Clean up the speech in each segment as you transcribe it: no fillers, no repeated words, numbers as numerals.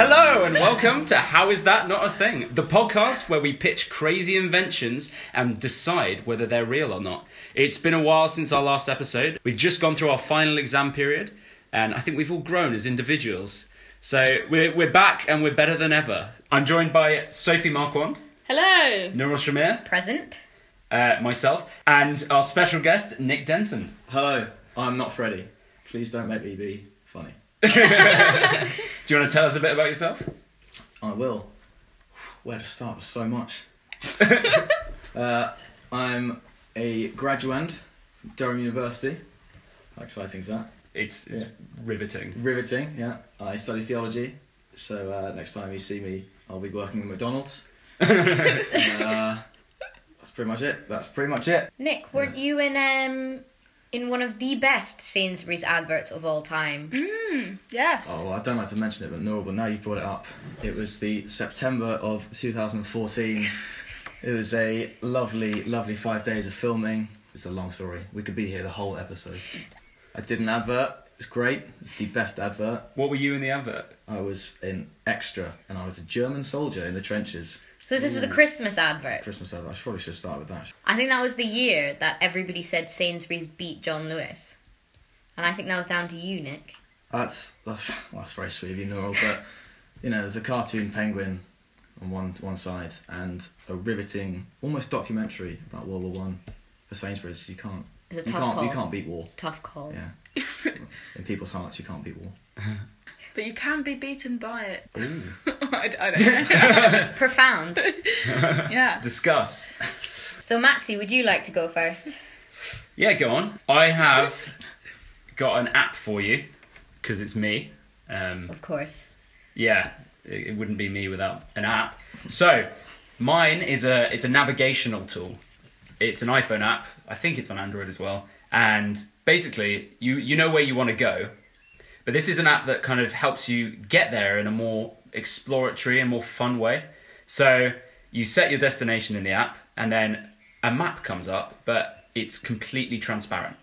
Hello and welcome to How Is That Not a Thing? The podcast where we pitch crazy inventions and decide whether they're real or not. It's been a while since our last episode. We've just gone through our final exam period and I think we've all grown as individuals. So we're back and we're better than ever. I'm joined by Sophie Marquand. Hello. Nurul Shamir. Present. Myself. And our special guest, Nick Denton. Hello, I'm not Freddie. Please don't make me be funny. Do you want to tell us a bit about yourself? I will. Where to start? There's so much. I'm a graduand, Durham University. How exciting is that? It's riveting. Riveting, yeah. I study theology, so next time you see me, I'll be working at McDonald's. That's pretty much it. Nick, weren't you in one of the best Sainsbury's adverts of all time? Yes. Oh, well, I don't like to mention it, but no, but now you've brought it up. It was the September of 2014. It was a lovely, lovely 5 days of filming. It's a long story. We could be here the whole episode. I did an advert. It was great. It was the best advert. What were you in the advert? I was in extra, and I was a German soldier in the trenches. So this was the Christmas advert. Christmas advert. I probably should start with that. I think that was the year that everybody said Sainsbury's beat John Lewis. And I think that was down to you, Nick. That's very sweet of you, Nurul, but you know, there's a cartoon penguin on one side and a riveting, almost documentary about World War One for Sainsbury's. You can't beat war. Tough call. Yeah. In people's hearts, you can't beat war. But you can be beaten by it. Ooh. I don't know. Profound. Yeah. Discuss. So Maxie, would you like to go first? Yeah, go on. I have got an app for you, because it's me. Of course. Yeah, it wouldn't be me without an app. So, mine is it's a navigational tool. It's an iPhone app. I think it's on Android as well. And basically, you know where you want to go. But this is an app that kind of helps you get there in a more exploratory and more fun way. So you set your destination in the app and then a map comes up, but it's completely transparent.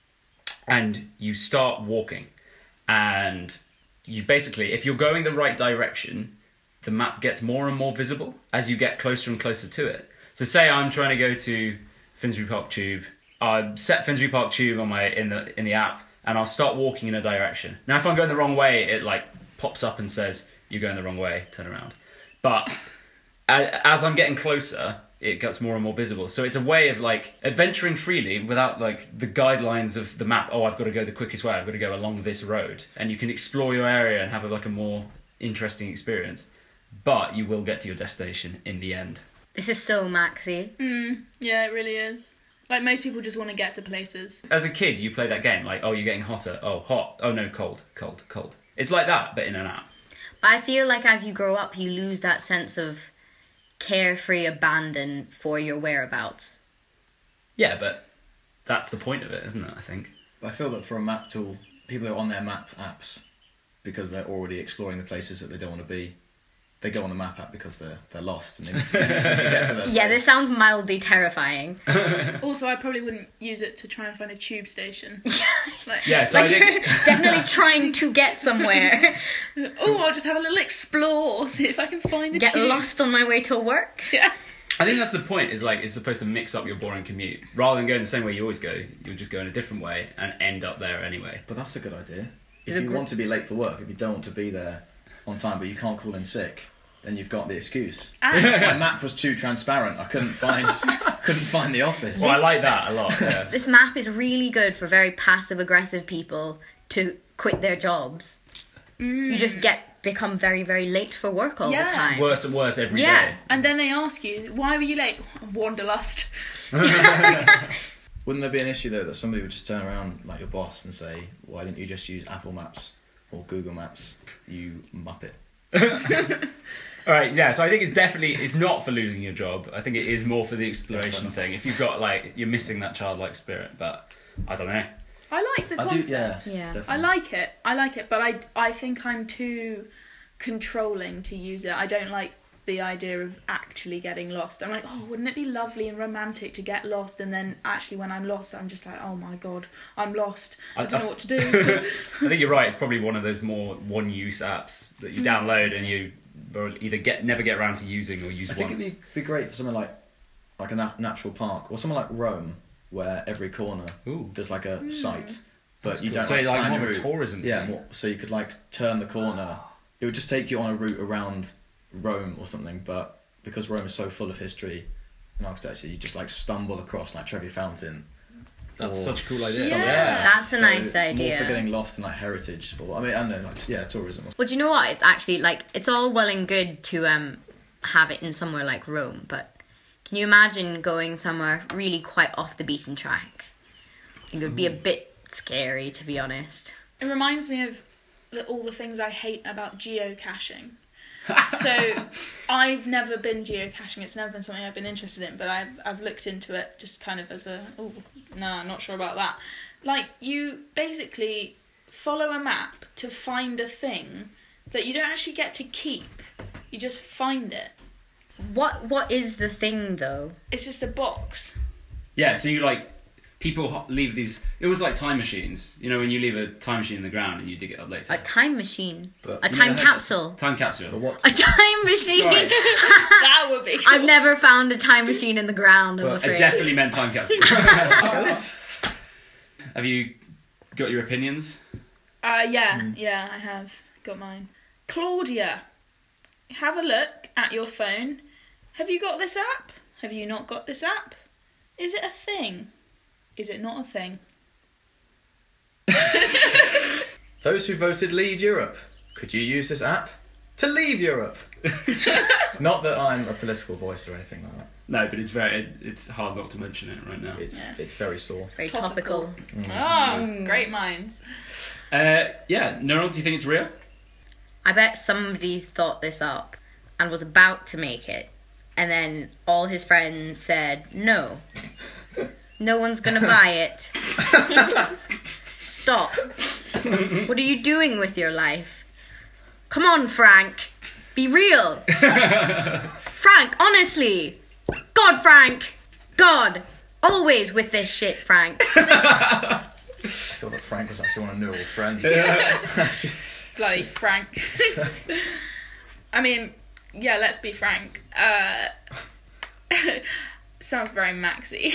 And you start walking. And you basically, if you're going the right direction, the map gets more and more visible as you get closer and closer to it. So say I'm trying to go to Finsbury Park Tube. I set Finsbury Park Tube on in the app. And I'll start walking in a direction. Now, if I'm going the wrong way, it like pops up and says, you're going the wrong way, turn around. But as I'm getting closer, it gets more and more visible. So it's a way of like adventuring freely without like the guidelines of the map. Oh, I've got to go the quickest way. I've got to go along this road. And you can explore your area and have a more interesting experience. But you will get to your destination in the end. This is so Maxie. Yeah, it really is. Like, most people just want to get to places. As a kid, you play that game, like, oh, you're getting hotter. Oh, hot. Oh, no, cold, cold, cold. It's like that, but in an app. But I feel like as you grow up, you lose that sense of carefree abandon for your whereabouts. Yeah, but that's the point of it, isn't it, I think? I feel that for a map tool, people are on their map apps because they're already exploring the places that they don't want to be. They go on the map app because they're lost and they need to get to their Yeah, place. this sounds mildly terrifying. Also, I probably wouldn't use it to try and find a tube station. Like, Yeah, so I Like think... you're definitely trying to get somewhere. I'll just have a little explore, see if I can find the Get tube. lost on my way to work. Yeah. I think that's the point, is like, it's supposed to mix up your boring commute. Rather than going the same way you always go, you'll just go in a different way and end up there anyway. But that's a good idea. If Is it you gr- want to be late for work, if you don't want to be there on time, but you can't call in sick, then you've got the excuse. My map was too transparent. I couldn't find the office. Well, I like that a lot, yeah. This map is really good for very passive-aggressive people to quit their jobs. You just become very, very late for work all the Yeah. time. Worse and worse every day. Yeah. And then they ask you, why were you late? Wanderlust. Wouldn't there be an issue though that somebody would just turn around like your boss and say, "Why didn't you just use Apple Maps or Google Maps? You muppet." All right, yeah, so I think it's not for losing your job. I think it is more for the exploration thing. If you've got, like, you're missing that childlike spirit, but I don't know. I like the concept. Yeah. Definitely. I like it, but I think I'm too controlling to use it. I don't like the idea of actually getting lost. I'm like, oh, wouldn't it be lovely and romantic to get lost, and then actually when I'm lost, I'm just like, oh my god, I'm lost. I don't know what to do. I think you're right. It's probably one of those more one-use apps that you download and you either never get around to using or use I think once. it'd be great for something like a natural park or something like Rome, where every corner Ooh. there's like a site, but That's you cool. don't So like like plan more your of a route. tourism Yeah, thing. more, so you could like turn the corner. It would just take you on a route around Rome or something, but because Rome is so full of history and architecture, you just like stumble across like Trevi Fountain. That's or such a cool idea. something Yeah. like that. That's a nice More idea. for getting lost in like heritage, or I mean, I don't know, like tourism. Well, do you know what? It's actually like it's all well and good to have it in somewhere like Rome, but can you imagine going somewhere really quite off the beaten track? I think it would be a bit scary, to be honest. It reminds me of all the things I hate about geocaching. So I've never been geocaching. It's never been something I've been interested in, but I've looked into it just kind of as a, oh, no, I'm not sure about that. Like, you basically follow a map to find a thing that you don't actually get to keep. You just find it. What is the thing though? It's just a box. Yeah, so you like people leave these. It was like time machines. You know, when you leave a time machine in the ground and you dig it up later. A time machine? But A You time never heard capsule? Time capsule. But what? A time machine? Sorry. That would be cool. I've never found a time machine in the ground, I'm But I I afraid. definitely meant time capsule. Look at this. Have you got your opinions? Yeah, I have got mine. Claudia, have a look at your phone. Have you got this app? Have you not got this app? Is it a thing? Is it not a thing? Those who voted Leave Europe, could you use this app to leave Europe? Not that I'm a political voice or anything like that. No, but it's hard not to mention it right now. It's very sore. Very Topical. topical. Oh, great minds. Yeah, Neural, do you think it's real? I bet somebody thought this up and was about to make it, and then all his friends said, no. No one's gonna buy it. Stop. What are you doing with your life? Come on, Frank. Be real. Frank, honestly. God, Frank. God. Always with this shit, Frank. I thought that Frank was actually one of Newell's friends. Bloody Frank. I mean, yeah, let's be frank. Sounds very Maxi.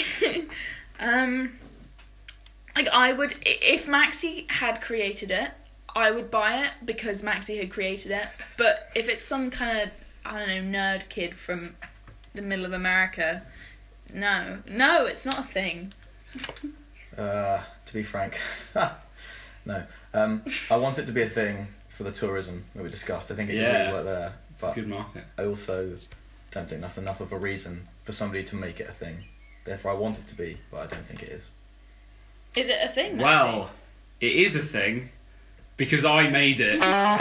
Like, I would, if Maxi had created it, I would buy it because Maxi had created it. But if it's some kind of, I don't know, nerd kid from the middle of America, no, it's not a thing. To be frank, no. I want it to be a thing for the tourism that we discussed. I think it could Yeah. really work there. It's a But good market. I also don't think that's enough of a reason for somebody to make it a thing. Therefore, I want it to be, but I don't think it is. Is it a thing, Maxi? Well, it is a thing because I made it.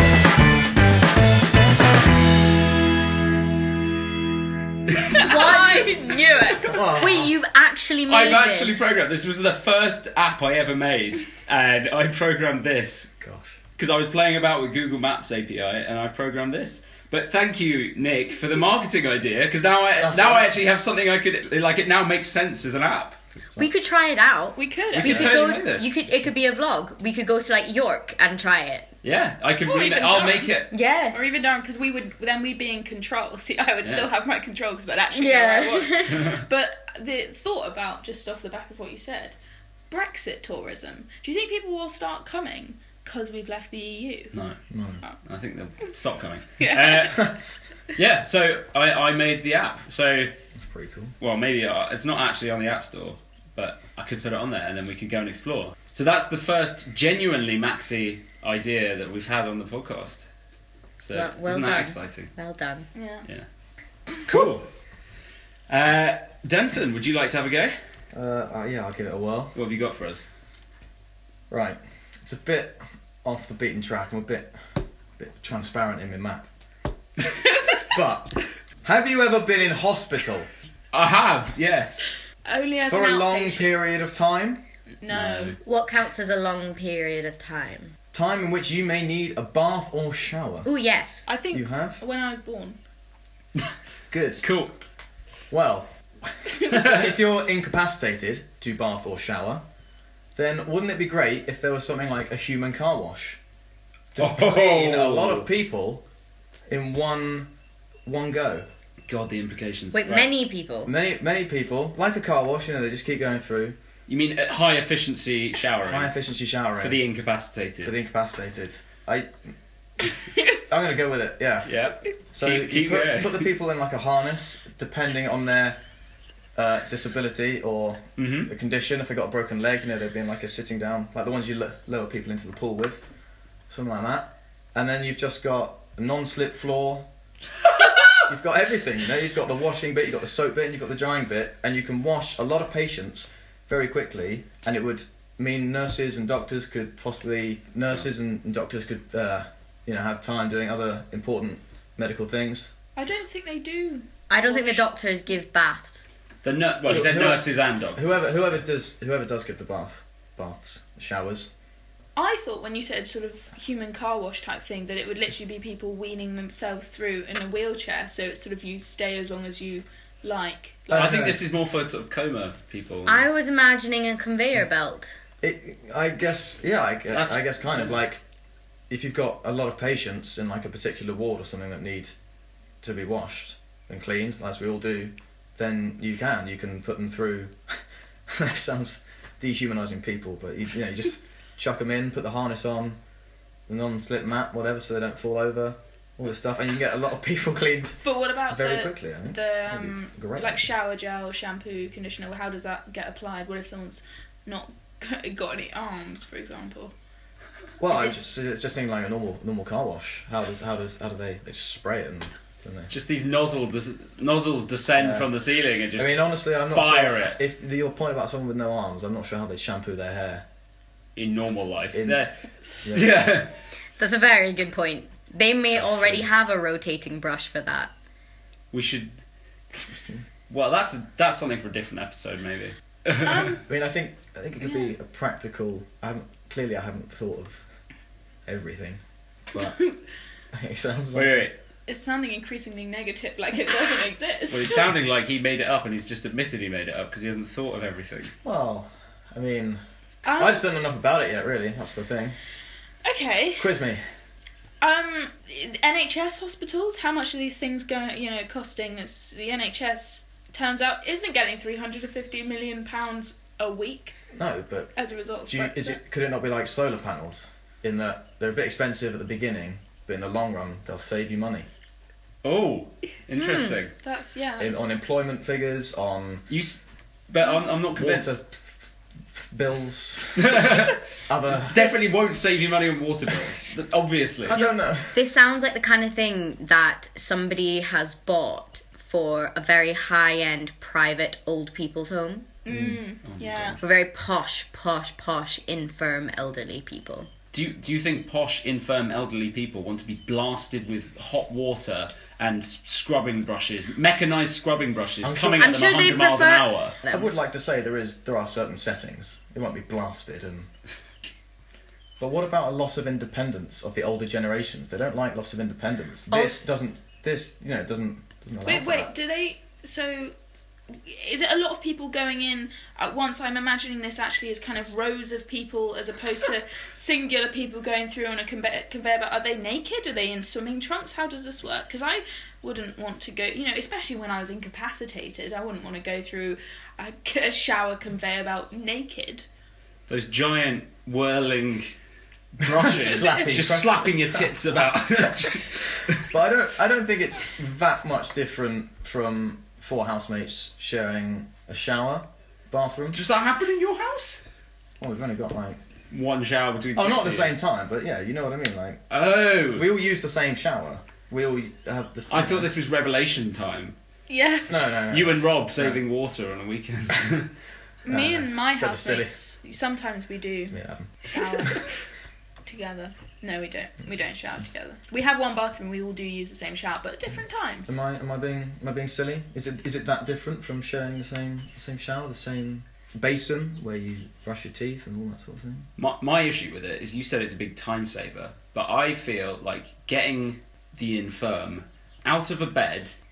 I knew it. Wait, you've actually made I've this? actually programmed. This was the first app I ever made, and I programmed this Gosh. because I was playing about with Google Maps API, and I programmed this. But thank you, Nick, for the marketing idea, because now I actually have something I could like. It now makes sense as an app. We could try it out. We could. We We could could totally go. make this. It could be a vlog. We could go to like York and try it. Yeah, I could. Or even I'll Durham. make it. Yeah. Or even down, because we'd be in control. See, I would still Yeah. have my control because I'd actually Yeah. know where I was. But the thought about, just off the back of what you said, Brexit tourism. Do you think people will start coming because we've left the EU? No, No. I think they'll stop coming. Yeah. Yeah, so I made the app. So, That's pretty cool. well, maybe it's not actually on the App Store, but I could put it on there and then we could go and explore. So that's the first genuinely Maxi idea that we've had on the podcast. So Well isn't that done. exciting? Well done. Yeah. Cool. Denton, would you like to have a go? Yeah, I'll give it a whirl. What have you got for us? Right. It's a bit off the beaten track. I'm a bit transparent in my map. But have you ever been in hospital I have, yes. Only as for an a long outpatient. period of time? No. What counts as a long period of time? Time in which you may need a bath or shower. Oh yes. I think You have? when I was born. Good. Cool. Well, if you're incapacitated to bath or shower, then wouldn't it be great if there was something like a human car wash to clean a lot of people in one go? God, the implications. Wait, Right. many people. Many people, like a car wash, they just keep going through. You mean high efficiency showering High efficiency showering for the incapacitated? for the incapacitated. I'm gonna go with it. Yeah. Yeah. So Keep you going. put the people in like a harness, depending on their disability or Mhm. the condition. If they got a broken leg, they'd be in like a sitting down, like the ones you lower people into the pool with, something like that. And then you've just got a non-slip floor. You've got everything. You've got the washing bit, you've got the soap bit, and you've got the drying bit, and you can wash a lot of patients very quickly. And it would mean nurses and doctors could have time doing other important medical things. I don't think they do. I don't think the wash. doctors give baths. Well, he said nurses and doctors. Whoever does give the baths, showers. I thought when you said sort of human car wash type thing that it would literally be people weaning themselves through in a wheelchair, so it's sort of you stay as long as you like. I think this is more for sort of coma people. I was imagining a conveyor belt. I guess kind of like if you've got a lot of patients in like a particular ward or something that needs to be washed and cleaned, as we all do, then you can put them through. That sounds dehumanising people, but you just chuck them in, put the harness on, the non-slip mat, whatever, so they don't fall over, all this stuff, and you can get a lot of people cleaned But what about very quickly. I think. the Great. like shower gel, shampoo, conditioner? How does that get applied? What if someone's not got any arms, for example? Well, it's just thinking like a normal car wash. How do they just spray it and don't they? Just these nozzles descend from the ceiling and just I mean, honestly, I'm not fire sure. it. If your point about someone with no arms, I'm not sure how they shampoo their hair. in normal life. Yeah. Yeah. That's a very good point. They may That's already true. have a rotating brush for that. We should. Well, that's something for a different episode, maybe. I mean, I think it could be a practical. I haven't thought of everything, but it sounds like Wait. It's sounding increasingly negative, like it doesn't exist. Well, it's sounding like he made it up, and he's just admitted he made it up because he hasn't thought of everything. well. I mean, I just don't know enough about it yet. Really, that's the thing. Okay. Quiz me. NHS hospitals. How much are these things costing? It's the NHS turns out isn't getting £350 million a week No, but as a result of Brexit. could it not be like solar panels? In that they're a bit expensive at the beginning, but in the long run they'll save you money. Oh, interesting. That's On employment figures, on But I'm not convinced. water bills, other. Definitely won't save you money on water bills. Obviously. I don't know. This sounds like the kind of thing that somebody has bought for a very high-end private old people's home. Yeah. For very posh, infirm elderly people. Do you think posh, infirm, elderly people want to be blasted with hot water and scrubbing brushes, mechanised scrubbing brushes, I'm coming sure- at I'm them sure they 100 miles an hour? I would like to say there are certain settings. It won't be blasted and. But what about a loss of independence of the older generations? They don't like loss of independence. This doesn't allow Wait, for wait. that. Do they? So, is it a lot of people going in at once? I'm imagining this actually as kind of rows of people as opposed to singular people going through on a conveyor belt. Are they naked? Are they in swimming trunks? How does this work? Because I wouldn't want to go, especially when I was incapacitated, I wouldn't want to go through a shower conveyor belt naked. Those giant whirling brushes, Slapping just brushes. slapping your tits about. But I don't think it's that much different from four housemates sharing a shower bathroom. Does that happen in your house? Well, we've only got like. One shower between. Oh, not at the 60. same time, but yeah, you know what I mean. Like Oh. we all use the same shower. We all have the. I thought this was revelation time. Yeah. No. You and Rob saving water on a weekend. Me and my bit of silly. housemates, sometimes we do Me and Adam. shower together. No, we don't. We don't shower together. We have one bathroom. We all do use the same shower, but at different times. Am I being silly? Is it that different from sharing the same shower, the same basin where you brush your teeth and all that sort of thing? My issue with it is you said it's a big time saver, but I feel like getting the infirm out of a bed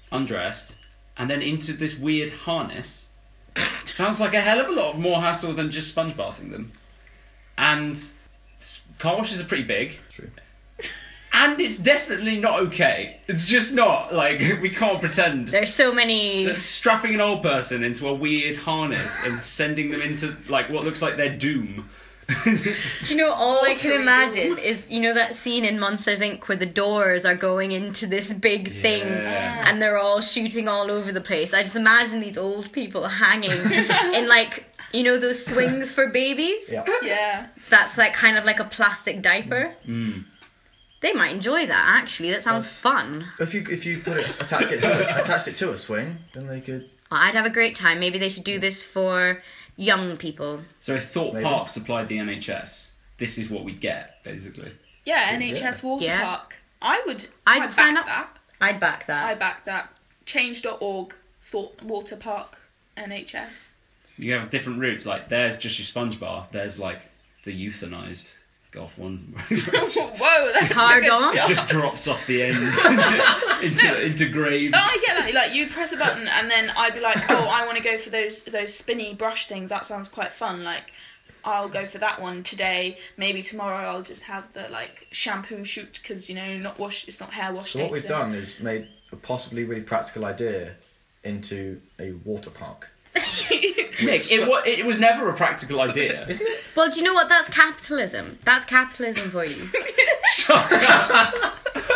undressed, and then into this weird harness. Sounds like a hell of a lot more hassle than just sponge bathing them. And car washes are pretty big. True. And it's definitely not okay. It's just not. Like, we can't pretend There's so many. that strapping an old person into a weird harness and sending them into, like, what looks like their doom. Do you know, all I can Watery imagine is, you know, that scene in Monsters Inc. where the doors are going into this big thing Yeah. and they're all shooting all over the place. I just imagine these old people hanging in, like, you know, those swings for babies? Yeah. Yeah. That's like kind of like a plastic diaper. Mm. They might enjoy that, actually. That sounds That's- fun. If you attached it to a swing, then they could. Well, I'd have a great time. Maybe they should do this for young people. So if Thorpe Maybe. Park supplied the NHS, this is what we'd get, basically. Yeah, NHS water Yeah. park. I'd I'd sign back up. that. I'd back that. I back that. Change.org thought water park NHS. You have different routes, like there's just your sponge bath, there's like the euthanized golf one. Whoa, that's Hard on. It just drops off the end into graves. Oh, I get that. Like, you'd press a button, and then I'd be like, "Oh, I want to go for those spinny brush things. That sounds quite fun. Like, I'll go for that one today. Maybe tomorrow I'll just have the like shampoo shoot because not wash. It's not hair wash So day what we've today. done is made a possibly really practical idea into a water park. Nick, it was never a practical idea. Isn't it? Well, do you know what? That's capitalism. That's capitalism for you. Shut up.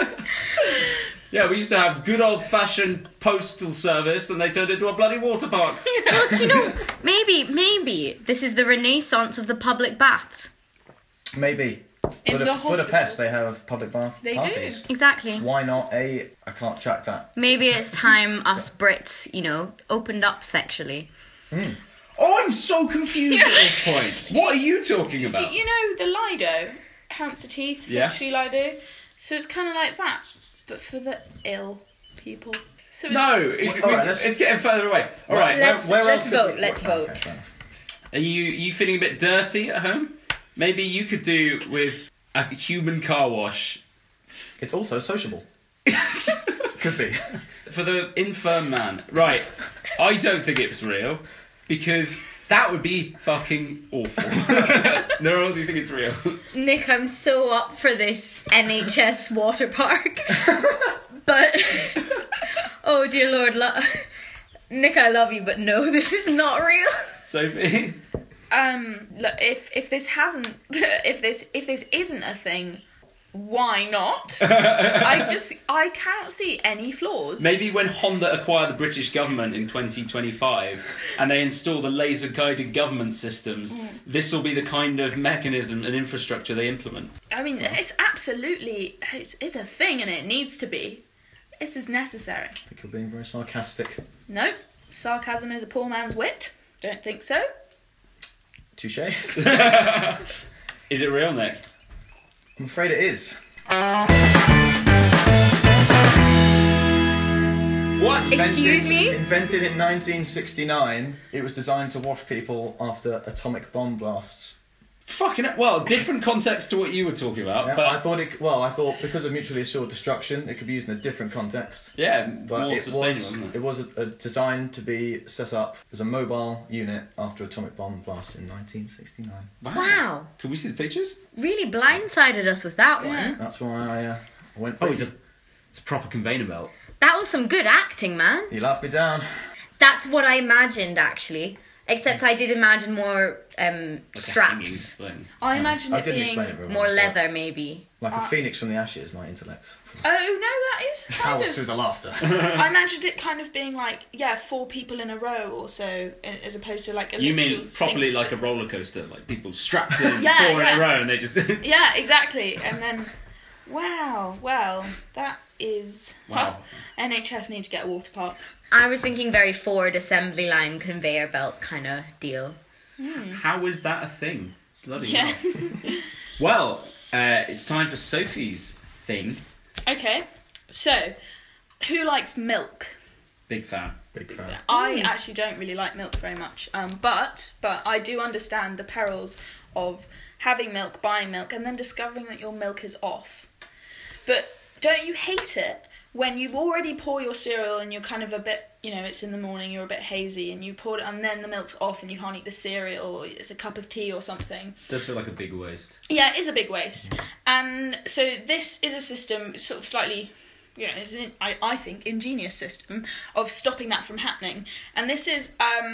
Yeah, we used to have good old-fashioned postal service, and they turned it into a bloody water park. Well, do you know, maybe this is the renaissance of the public baths. Maybe. In the hospital. Budapest, they have public bath They do. parties. Exactly. Why not I can't track that. Maybe it's time us Brits, opened up sexually. Oh, I'm so confused at this point. What are you talking about? You know the Lido, hamster teeth, Yeah. Foxy Lido. So it's kind of like that, but for the ill people. So it's, No, Alright, let's- it's getting further away. All right, Let's else could vote. we- Let's vote. Okay, fair enough. are you feeling a bit dirty at home? Maybe you could do with a human car wash. It's also sociable. Could be. For the infirm man. Right, I don't think it's real, because that would be fucking awful. No, do you think it's real? Nick, I'm so up for this NHS water park. But, oh dear Lord, Nick, I love you, but no, this is not real. Sophie? look, if this hasn't, if this isn't a thing, why not? I can't see any flaws. Maybe when Honda acquire the British government in 2025 and they install the laser-guided government systems, this will be the kind of mechanism and infrastructure they implement. I mean, it's absolutely, it's a thing and it needs to be. This is necessary. I think you're being very sarcastic. Nope. Sarcasm is a poor man's wit. Don't think so. Touche. Is it real, Nick? I'm afraid it is. What? Excuse me? Invented in 1969, it was designed to wash people after atomic bomb blasts. Fucking hell. Well, different context to what you were talking about, Yeah, but I thought because of mutually assured destruction, it could be used in a different context. yeah, But more it sustainable, was isn't it was designed to be set up as a mobile unit after atomic bomb blasts in 1969. Wow. Can we see the pictures? Really blindsided us with that Yeah. one. That's why I went. Oh, For it's a proper conveyor belt. That was some good acting, man. You laughed me down. That's what I imagined, actually. Except I did imagine more Like a hanging straps. thing. I imagine I it didn't being. explain it very well. More but leather, maybe. Like a phoenix from the ashes, my intellect. Oh no, that is kind Howls of. through the laughter. I imagined it kind of being like 4 people in a row or so, as opposed to like a You literal mean properly sync like a thing. roller coaster, like people strapped in, Yeah, 4 in yeah. a row, and they just. Yeah, exactly. And then, wow, well, that is. Wow. NHS need to get a water park. I was thinking very Ford assembly line conveyor belt kind of deal. How is that a thing? Bloody Yeah. hell. Well, it's time for Sophie's thing. Okay, so who likes milk? Big fan. Big fan. I actually don't really like milk very much, but I do understand the perils of having milk, buying milk, and then discovering that your milk is off. But don't you hate it when you already pour your cereal and you're kind of a bit, it's in the morning, you're a bit hazy, and you pour it, and then the milk's off and you can't eat the cereal, or it's a cup of tea or something. It does feel like a big waste. Yeah, it is a big waste. And so this is a system, sort of slightly, it's I think, ingenious system of stopping that from happening. And this is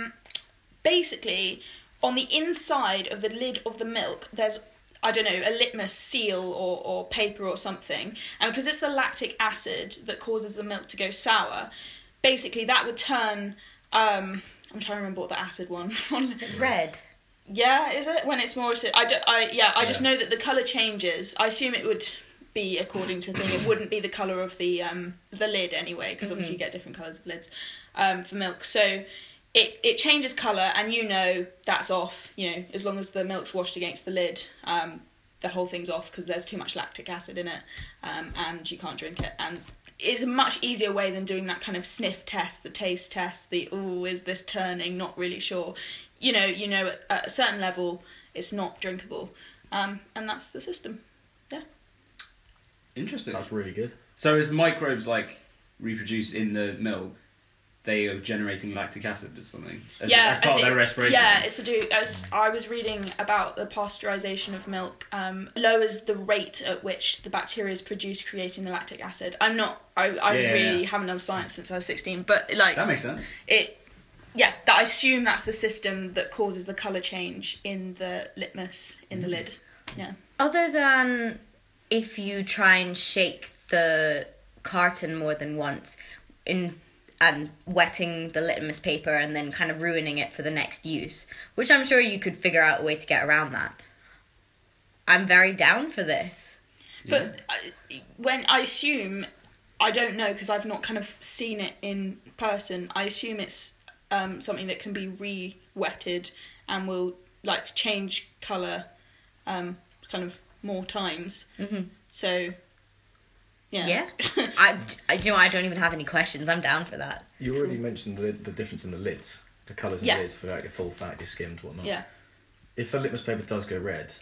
basically on the inside of the lid of the milk, there's, I don't know, a litmus seal or paper or something. And because it's the lactic acid that causes the milk to go sour, basically that would turn, I'm trying to remember what the acid one. Is it red? Yeah, is it? When it's more acid? I just know that the colour changes. I assume it would be according to the thing. It wouldn't be the colour of the lid anyway, because obviously you get different colours of lids for milk. So it changes colour, and that's off. As long as the milk's washed against the lid, the whole thing's off because there's too much lactic acid in it, and you can't drink it. And it's a much easier way than doing that kind of sniff test, the taste test, is this turning? Not really sure. At a certain level, it's not drinkable, and that's the system. Yeah. Interesting. That's really good. So as the microbes reproduce in the milk, they are generating lactic acid or something as part of their respiration. Yeah, it's to do, as I was reading about the pasteurisation of milk, lowers the rate at which the bacteria is produced, creating the lactic acid. I really haven't done science since I was 16, but that makes sense. I assume that's the system that causes the colour change in the litmus in the lid. Yeah. Other than if you try and shake the carton more than once and wetting the litmus paper and then kind of ruining it for the next use, which I'm sure you could figure out a way to get around that. I'm very down for this. But when I assume, I don't know because I've not kind of seen it in person, I assume it's something that can be re-wetted and will change colour kind of more times. Mm-hmm. So... Yeah. I don't even have any questions. I'm down for that. You already mentioned the difference in the lids, the colours in the lids for your full fat, your skimmed, whatnot. Yeah. If the litmus paper does go red,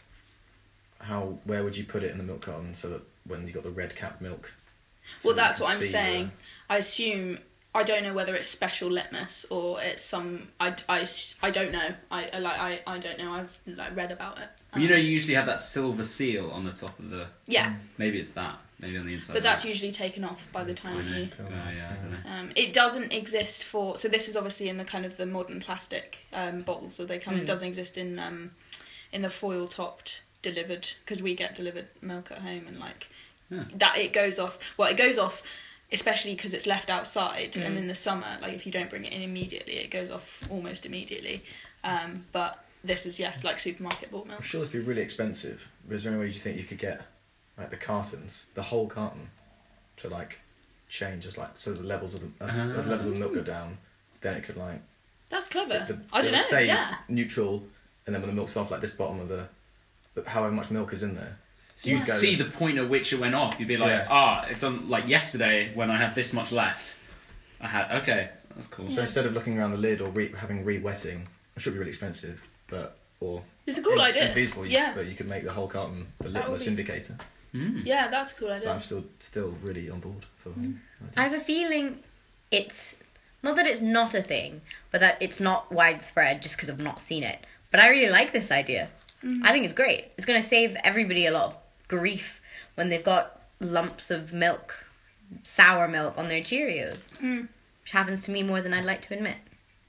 where would you put it in the milk carton so that when you got the red capped milk? Well, that's what I'm saying. I assume, I don't know whether it's special litmus or it's some. I don't know. I don't know. I've read about it. You usually have that silver seal on the top of the. Yeah. Maybe it's that. Maybe on the inside. But that's usually taken off by the time you. I don't know. It doesn't exist for. So this is obviously in the kind of the modern plastic bottles that they come. It doesn't exist in the foil topped delivered, because we get delivered milk at home and that it goes off. Well, it goes off. Especially because it's left outside, and in the summer, if you don't bring it in immediately, it goes off almost immediately. But this is, it's like supermarket bought milk. I'm sure this would be really expensive. But is there any way you think you could get the cartons, the whole carton, to change so the levels of the levels of the milk go down? Then it could That's clever. I don't know. Stay neutral, and then when the milk's off, this bottom of however much milk is in there. So you'd see the point at which it went off. You'd be like, it's on, yesterday when I had this much left. Okay, that's cool. So instead of looking around the lid or having re-wetting, I'm sure it'd be really expensive, it's a cool idea. Infeasible, but you could make the whole carton the litmus indicator. Mm. Yeah, that's a cool idea. But I'm still really on board for I have a feeling it's, not that it's not a thing, but that it's not widespread just because I've not seen it. But I really like this idea. Mm-hmm. I think it's great. It's going to save everybody a lot of grief when they've got lumps of milk, sour milk on their Cheerios, which happens to me more than I'd like to admit.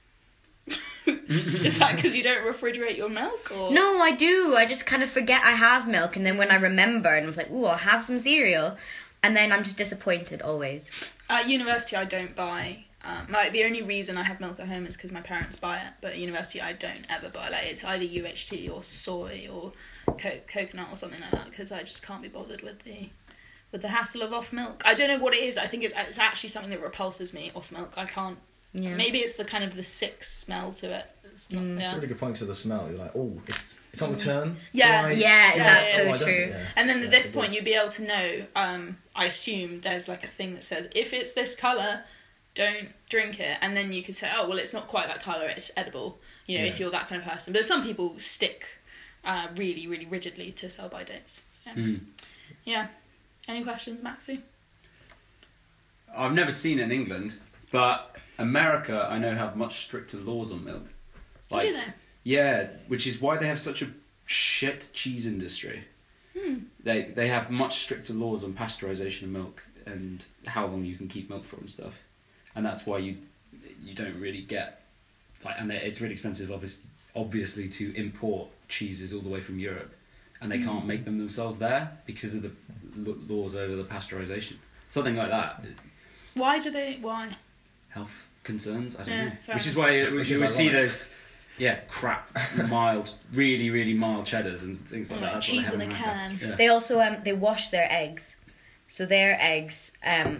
Is that because you don't refrigerate your milk? Or? No, I do. I just kind of forget I have milk, and then when I remember, and I'm like, ooh, I'll have some cereal, and then I'm just disappointed always. At university, I don't buy. The only reason I have milk at home is because my parents buy it, but at university I don't ever buy. It's either UHT or soy or coconut or something like that, because I just can't be bothered with the hassle of off milk. I don't know what it is. I think it's actually something that repulses me, off milk. I can't. Yeah. Maybe it's the kind of the sick smell to it. It's not. It's a really good point to the smell. You're like, oh, it's on the turn. Yeah, that's so true. And then at this point, you'd be able to know. I assume there's a thing that says if it's this colour, don't drink it. And then you could say, oh well, it's not quite that colour. It's edible. If you're that kind of person. But some people stick really, really rigidly to sell-by dates. So. Yeah. Any questions, Maxie? I've never seen it in England, but America, I know, have much stricter laws on milk. Like, Do they? yeah, which is why they have such a shit cheese industry. They have much stricter laws on pasteurization of milk and how long you can keep milk for and stuff, and that's why you don't really get it's really expensive, obviously, to import cheeses all the way from Europe, and they can't make them themselves there because of the laws over the pasteurization, something like that. Why? Health concerns, I don't Yeah, know. fair Which is why we Which is would see ironic. those, crap, mild, really, really mild cheddars and things like Like that. That's what cheese they have in a America. can. Yeah. They also they wash their eggs, so their eggs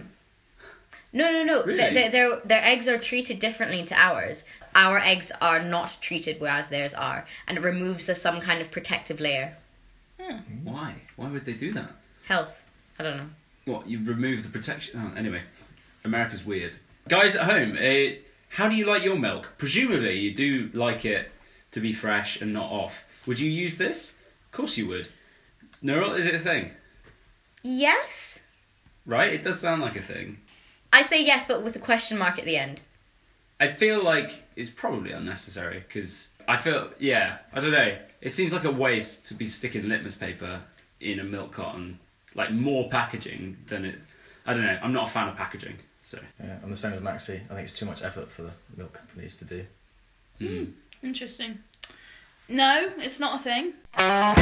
no Really? their eggs are treated differently to ours. Our eggs are not treated, whereas theirs are, and it removes some kind of protective layer. Why? Why would they do that? Health, I don't know. What, you remove the protection? Oh, anyway, America's weird. Guys at home, how do you like your milk? Presumably you do like it to be fresh and not off. Would you use this? Of course you would. Neural, is it a thing? Yes, Right? It does sound like a thing. I say yes, but with a question mark at the end. I feel like it's probably unnecessary because I don't know. It seems like a waste to be sticking litmus paper in a milk carton, like more packaging than it. I don't know. I'm not a fan of packaging, so. Yeah, I'm the same as Maxi. I think it's too much effort for the milk companies to do. Interesting. No, it's not a thing. Oh,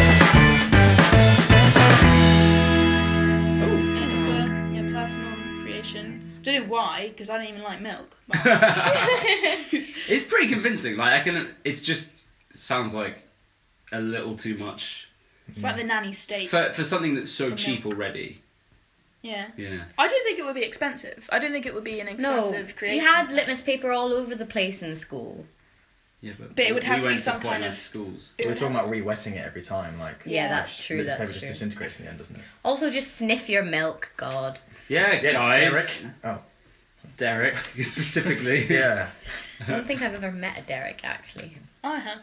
It's a personal creation. Don't know why, because I don't even like milk. But it's pretty convincing. Like it's just sounds like a little too much it's like the nanny state. for something that's so For cheap milk. already. Yeah. Yeah. I don't think it would be expensive. I don't think it would be an No, expensive creation. you had litmus paper all over the place in school. Yeah, But it would have we to be went some quite kind nice of- schools. We were talking about re-wetting it every time, like... Yeah, that's true. Litmus That's paper just true. disintegrates in the end, doesn't it? Also, just sniff your milk. God. Yeah, guys. Derek. Oh. Derek specifically. Yeah. I don't think I've ever met a Derek, actually. I have.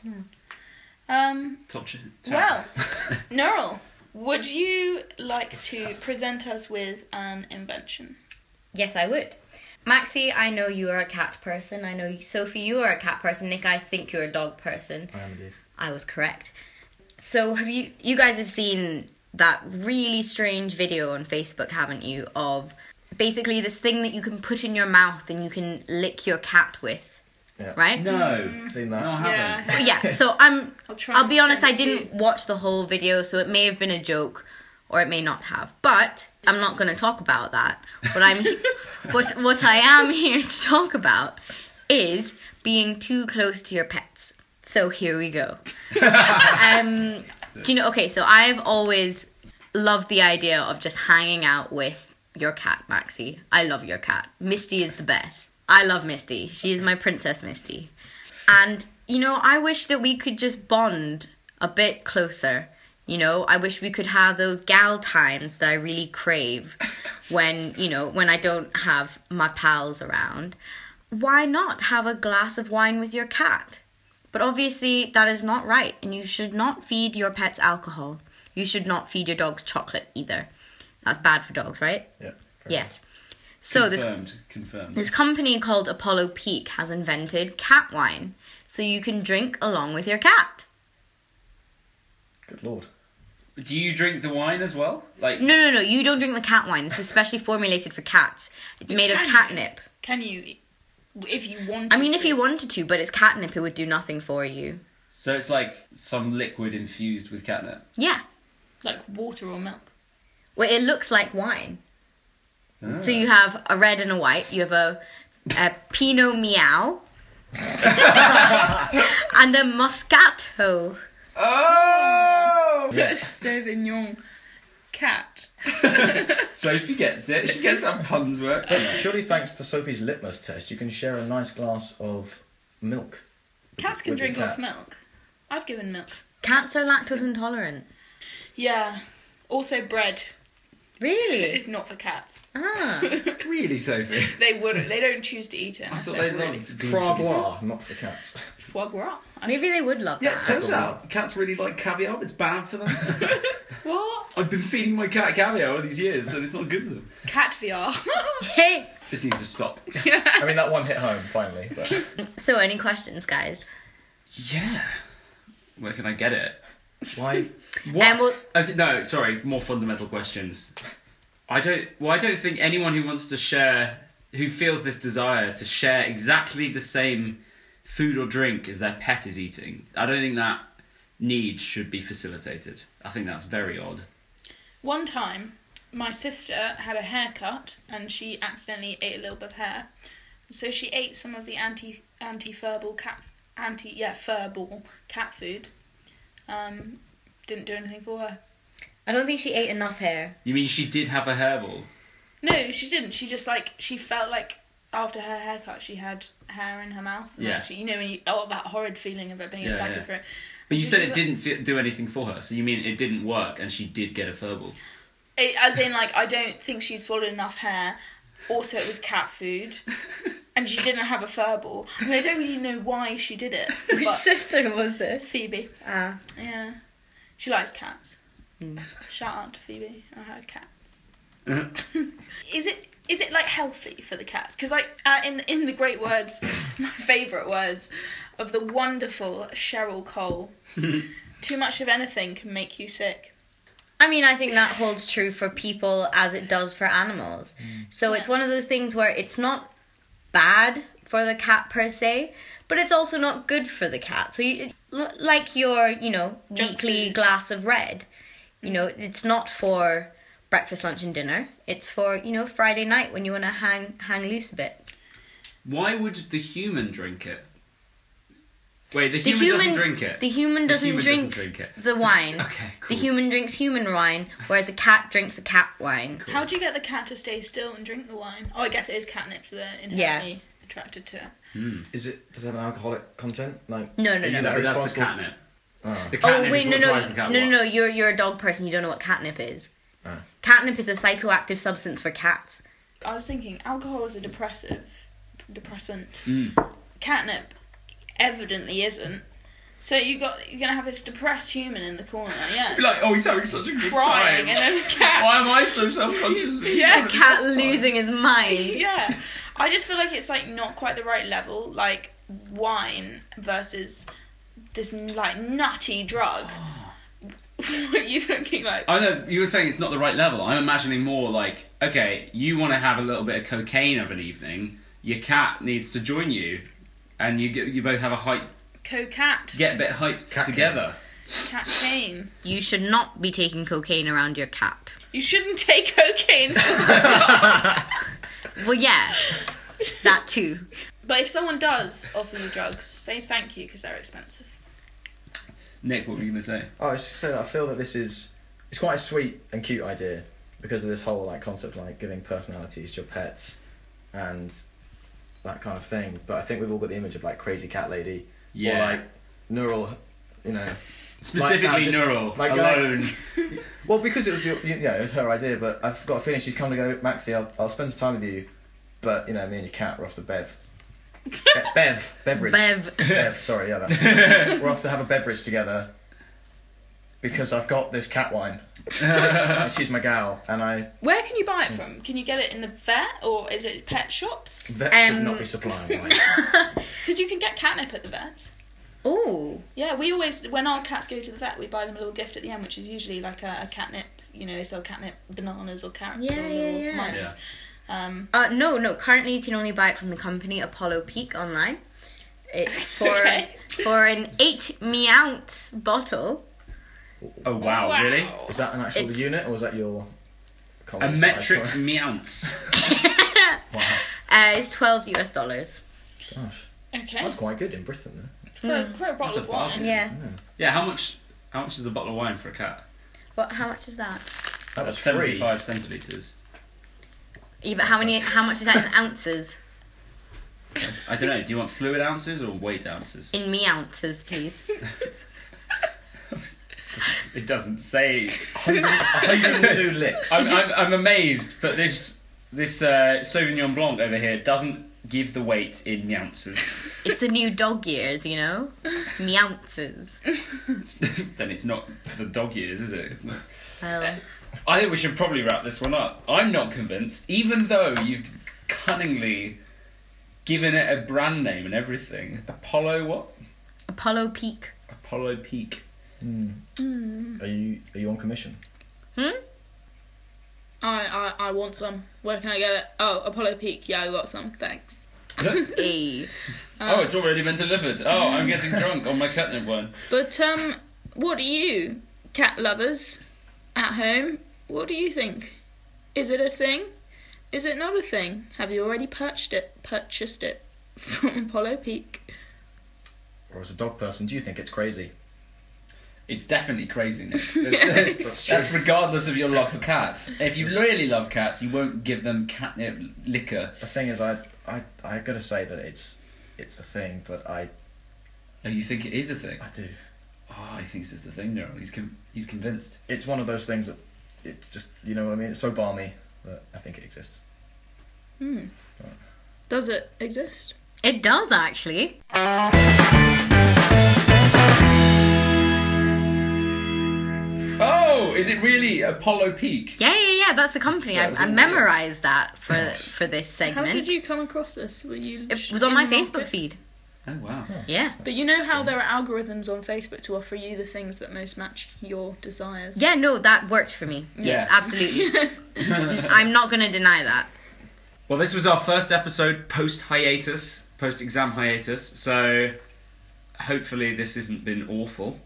Top. Well, Neural, would you like to present us with an invention? Yes, I would. Maxi, I know you are a cat person. I know Sophie, you are a cat person. Nick, I think you're a dog person. I am indeed. I was correct. So have you guys have seen that really strange video on Facebook, haven't you, of basically this thing that you can put in your mouth and you can lick your cat with, Yeah. right? No. Seen No, that? I haven't. But yeah, so try I'll and be honest, I send it to didn't watch the whole video, so it may have been a joke or it may not have. But I'm not going to talk about that. What I am here to talk about is being too close to your pets. So here we go. Do you know, okay, so I've always loved the idea of just hanging out with your cat, Maxi. I love your cat. Misty is the best. I love Misty. She is my Princess Misty. And, you know, I wish that we could just bond a bit closer. You know, I wish we could have those gal times that I really crave when I don't have my pals around. Why not have a glass of wine with your cat? But obviously that is not right, and you should not feed your pets alcohol. You should not feed your dogs chocolate either. That's bad for dogs, right? Yeah. Yes. So Confirmed. this company called Apollo Peak has invented cat wine, so you can drink along with your cat. Good lord. Do you drink the wine as well? Like No, you don't drink the cat wine. This is specially formulated for cats. It's made of can you? catnip. Can you, if you wanted I mean, to? if you wanted to, but it's catnip, it would do nothing for you. So it's like some liquid infused with catnip. Yeah. Like water or milk. Well, it looks like wine. Ah. So you have a red and a white. You have a Pinot Meow. And a Moscato. Oh! Sauvignon cat. Sophie gets it. She gets her puns work. Surely thanks to Sophie's litmus test, you can share a nice glass of milk. Cats can with your drink off cats. milk. I've given milk. Cats are lactose intolerant. Yeah. Also bread. Really? Not for cats. Ah. Really, Sophie? They wouldn't. They don't choose to eat it. I unless thought they're they really loved Foie gluten. gras, not for cats. foie gras. Maybe they would love Yeah, that. turns out cats really like caviar. But it's bad for them. What? I've been feeding my cat caviar all these years, and it's not good for them. Cat VR. Hey! This needs to stop. I mean, that one hit home, finally. But So, any questions, guys? Yeah. Where can I get it? why? What? And we'll- Okay, no, sorry. More fundamental questions. I don't think anyone who wants to share, who feels this desire to share exactly the same food or drink as their pet is eating, I don't think that need should be facilitated. I think that's very odd. One time, my sister had a haircut and she accidentally ate a little bit of hair. So she ate some of the furball cat food. Didn't do anything for her. I don't think she ate enough hair. You mean she did have a hairball? No, she didn't. She just she felt like after her haircut she had hair in her mouth. And Yeah. When that horrid feeling of it being in the back of her throat. But you So said she it was didn't do anything for her, so you mean it didn't work and she did get a furball? As in, I don't think she swallowed enough hair. Also, it was cat food. And she didn't have a furball. I mean, I don't really know why she did it. Which But sister was this? Phoebe. Ah. Yeah. She likes cats. Mm. Shout out to Phoebe and her cats. Is it healthy for the cats? Because in the great words, my favourite words of the wonderful Cheryl Cole, too much of anything can make you sick. I mean, I think that holds true for people as it does for animals. So it's one of those things where it's not bad for the cat per se, but it's also not good for the cat. So like your, Junk weekly food. glass of red, it's not for breakfast, lunch and dinner. It's for, Friday night when you want to hang loose a bit. Why would the human drink it? Wait, the human doesn't drink it? The human doesn't drink it. the wine. Okay, cool. The human drinks human wine, whereas the cat drinks the cat wine. How do you get the cat to stay still and drink the wine? Oh, I guess it is catnip, so they're inherently attracted to it. Does it have an alcoholic content? No. Are you that But that's the responsible? catnip. Oh. The Oh catnip wait, is what drives the cat wild. no! You're a dog person. You don't know what catnip is. Oh. Catnip is a psychoactive substance for cats. I was thinking, alcohol is a depressant. Mm. Catnip evidently isn't. So you're gonna have this depressed human in the corner, yeah. Be like, oh, he's having such a good crying, time. and then the cat. Why am I so self-conscious? He's Yeah, having the Cat best time. losing his mind. Yeah, I just feel like it's not quite the right level, like wine versus this nutty drug. What are you thinking like? I know you were saying it's not the right level. I'm imagining more like, okay, you want to have a little bit of cocaine of an evening. Your cat needs to join you, and you both have a hype. Get a bit hyped Cat together. Cat cane. You should not be taking cocaine around your cat. You shouldn't take cocaine. Well, yeah, that too. But if someone does offer you drugs, say thank you because they're expensive. Nick, what were you going to say? Oh, I was just saying that I feel that it's quite a sweet and cute idea because of this whole concept of giving personalities to your pets and that kind of thing. But I think we've all got the image of crazy cat lady Yeah. or neural, Specifically like that, just, neural, like, alone. Well, because it was it was her idea. But I've got a feeling she's come to go, Maxie. I'll spend some time with you, but me and your cat, we're off to beverage. Bev, sorry, yeah, that. We're off to have a beverage together because I've got this cat wine. And she's my gal, and Where can you buy it from? Can you get it in the vet or is it pet shops? vet should not be supplying wine. Because you can get catnip at the vet. Ooh. Yeah, we always, when our cats go to the vet, we buy them a little gift at the end, which is usually like a catnip. They sell catnip bananas or carrots Yeah, or yeah, little yeah. mice. No. Currently, you can only buy it from the company Apollo Peak online. It's for Okay. for an 8 meounce bottle. Oh wow, really? Is that an actual It's- unit, or is that your? A college metric size? meounce. Wow, It's $12. gosh, Okay. that's quite good in Britain, For a bottle That's a of wine. bargain. Yeah. though. Yeah, how much is a bottle of wine for a cat? How much is that? That was 75 centilitres. Yeah, but how much is that in ounces? I don't know. Do you want fluid ounces or weight ounces? In meounces, please. It doesn't say. 102 licks. I'm amazed, but this Sauvignon Blanc over here doesn't give the weight in ounces. It's the new dog years, you know? Meounces. Then it's not the dog years, is it? It's not. Well, I think we should probably wrap this one up. I'm not convinced, even though you've cunningly given it a brand name and everything. Apollo what? Apollo Peak. Apollo Peak. Are you on commission? I want some. Where can I get it? Oh, Apollo Peak. Yeah, I got some. Thanks. Hey. Oh, it's already been delivered. Oh, I'm getting drunk on my catnip wine. But what do you, cat lovers at home? What do you think? Is it a thing? Is it not a thing? Have you already purchased it from Apollo Peak? Or as a dog person, do you think it's crazy? It's definitely crazy, Nick. That's regardless of your love for cats. If you really love cats, you won't give them catnip liquor. The thing is, I gotta say that it's a thing, but Oh, you think it is a thing? I do. Oh, he thinks it's a thing, Neural. He's convinced. It's one of those things that it's just, you know what I mean? It's so balmy that I think it exists. Does it exist? It does, actually. Oh, is it really Apollo Peak? Yeah, that's the company. So it was I all memorised that for this segment. How did you come across this? Were you? It was on my in the Facebook market? feed. Oh, wow. Yeah. But you know how there are algorithms on Facebook to offer you the things that most match your desires? Yeah, no, that worked for me. Yes, Yeah. absolutely. I'm not going to deny that. Well, this was our first episode post-exam hiatus, so hopefully this hasn't been awful.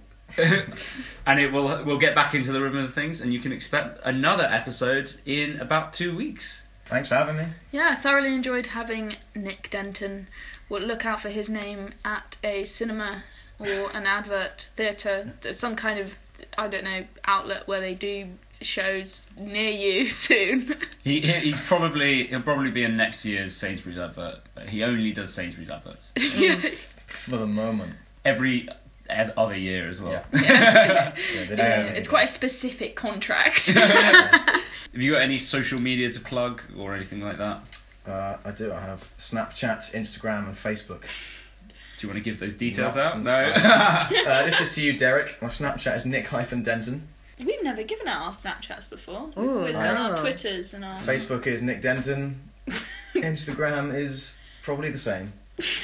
And we'll get back into the rhythm of things, and you can expect another episode in about 2 weeks. Thanks for having me. Yeah, I thoroughly enjoyed having Nick Denton. We'll look out for his name at a cinema or an advert theatre. There's some kind of, I don't know, outlet where they do shows near you soon. He'll probably be in next year's Sainsbury's advert. He only does Sainsbury's adverts For the moment. every other year as well. Yeah, they do It's quite a specific contract. Have you got any social media to plug or anything like that? I do. I have Snapchat, Instagram, and Facebook. Do you want to give those details No. out? No. This is to you, Derek. My Snapchat is Nick-Denton. We've never given out our Snapchats before. We've Ooh, always done our wow. Twitters and our... Facebook is Nick Denton. Instagram is probably the same.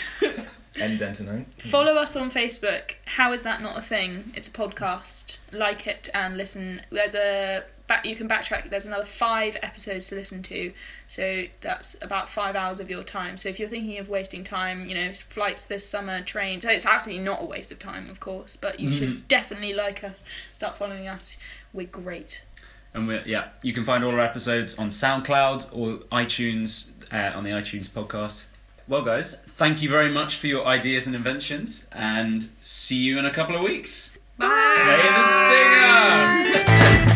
N Denton, eh? Follow us on Facebook. How is that not a thing? It's a podcast. Like it and listen. You can backtrack. There's another 5 episodes to listen to, so that's about 5 hours of your time. So if you're thinking of wasting time, flights this summer, trains, so it's absolutely not a waste of time, of course. But you should definitely like us. Start following us. We're great. And you can find all our episodes on SoundCloud or iTunes on the iTunes podcast. Well, guys, thank you very much for your ideas and inventions, and see you in a couple of weeks. Bye. Play the stinger.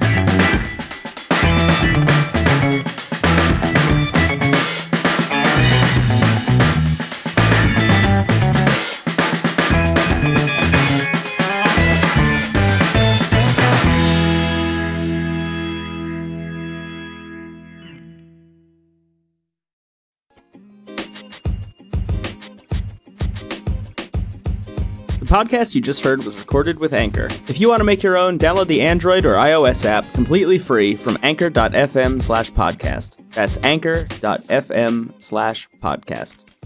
The podcast you just heard was recorded with Anchor. If you want to make your own, download the Android or iOS app completely free from anchor.fm/podcast. That's anchor.fm/podcast.